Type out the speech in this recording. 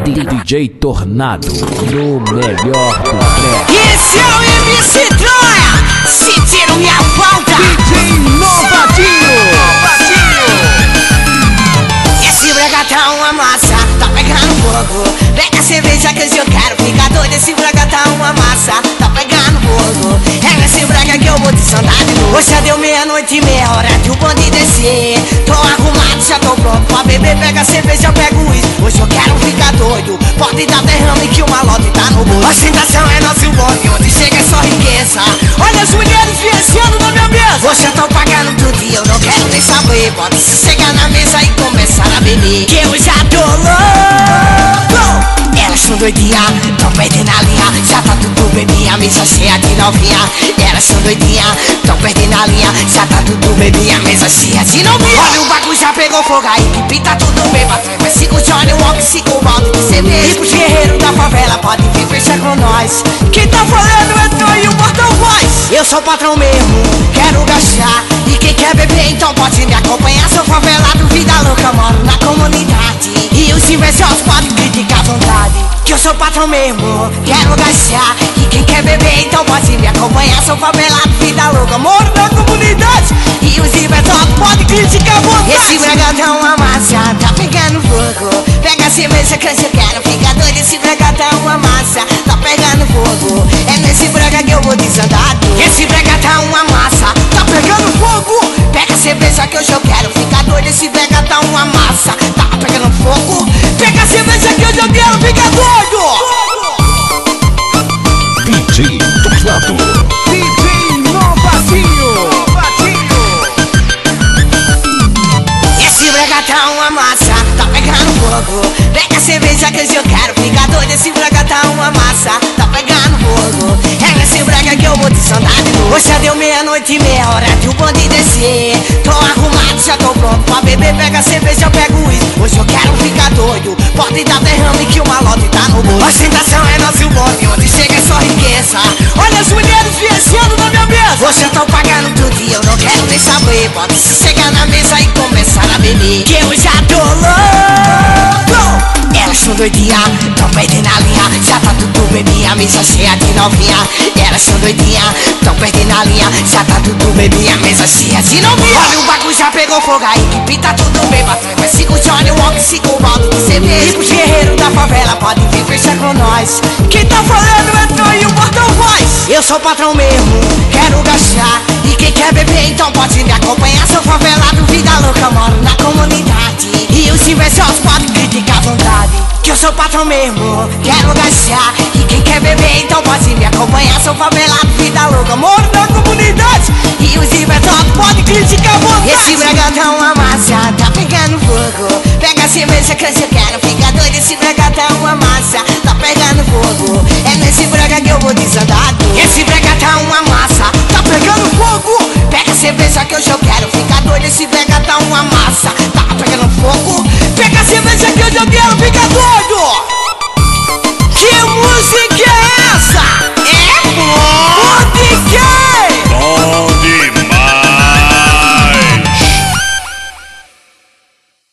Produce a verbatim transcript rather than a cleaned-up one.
D J Tornado, no melhor do trap. Esse é o M C Troia, sentiram minha falta. D J Novatinho. Esse brega tá uma massa, tá pegando fogo. Pega a cerveja que hoje eu quero ficar doido. Esse brega tá uma massa, tá pegando fogo. É nesse brega que eu vou te andar de novo. Hoje já deu meia-noite e meia hora que o bonde descer. Tô arrumado, já tô pronto pra beber. Pega a cerveja, eu pego isso. Hoje eu quero ficar doido. Pode dar derrame que o malote tá no bolso. A tentação é nosso bonde, onde chega é só riqueza. Olha as mulheres viajando na minha mesa. Hoje eu tô pagando tudo e eu não quero nem saber. Pode se chegar na mesa e começar a beber, que eu já tô louco. Elas são doidinha, tão perdendo a linha. Já tá tudo bebinha, mesa cheia de novinha. Elas são doidinha, tão perdendo a linha. Já tá tudo bebinha, mesa cheia de novinha. Olha o bagulho já pegou fogo aí, que pinta tudo bem. Mas siga o Johnny Walker, siga o balde de cerveja. E pros guerreiros da favela, pode vir fechar com nós. Quem tá falando é tu e o Portão Voz. Eu sou o patrão mesmo, quero gastar. E quem quer beber, então pode me acompanhar. Sou favelado, vida louca, moro na comunidade. E os invejosos podem criticar à vontade, que eu sou o patrão mesmo, quero gastar. E quem quer beber, então pode me acompanhar. Sou favelado, vida louca, moro na comunidade. E os invejosos podem criticar à vontade. Esse bregadão uma massa, tá pegando fogo. Pega a cerveja que eu quero ficar doido. Esse bregadão uma massa, tá pegando fogo. É nesse brega que eu vou desandar. Esse bregadão uma massa, tá pegando fogo. Pega a cerveja que hoje eu quero ficar doido. Esse bregadão uma massa, tá pegando fogo. Pega a cerveja que hoje eu quero ficar doido. D J Tornado, D J Novatinho. Esse bregatão uma massa, tá pegando fogo. Pega a cerveja que hoje eu quero ficar doido. Esse bregatão uma massa, tá pegando fogo. É nesse brega que eu vou desandar de novo. Hoje já deu meia-noite e meia hora que o bonde descer. Tô arrumado, já tô pronto pra beber. Pega a cerveja, eu pego isso. Hoje eu quero ficar doido. Pode dar derrame que o malote tá no bolso. A tentação é nosso bonde, onde chega é só riqueza. Olha as mulheres viajando na minha mesa. Hoje eu tô pagando tudo e eu não quero nem saber. Pode se chegar na mesa e começar a beber, que eu já tô louco. Elas são doidinha, tão perdendo a linha. Já tá tudo bebinha, mesa cheia de novinha. Elas são doidinha, tão perdendo a linha. Já tá tudo bebinha, mesa cheia de novinha. Olha o bagulho já pegou fogo aí, que pinta tudo bem. Mas siga o Johnny Walker, siga o balde de cerveja. E pros guerreiros da favela, pode vir fechar com nós. Quem tá falando é tu e o Portão Voz. Eu sou o patrão mesmo, quero gastar. E quem quer beber, então pode me acompanhar. Sou favelado, vida louca, moro na comunidade. E os invejosos podem criticar à vontade, que eu sou o patrão mesmo, quero gastar. E quem quer beber, então pode me acompanhar. Sou favelado, vida louca, moro na comunidade. E os invejosos podem criticar à vontade. Esse bregadão uma massa, tá pegando fogo. Pega a cerveja que eu quero ficar doido. Esse bregadão uma massa, tá pegando fogo. É nesse brega que eu vou desandar. Esse bregadão uma massa, tá pegando fogo. Pega a cerveja que hoje eu quero ficar doido. Esse bregadão uma massa,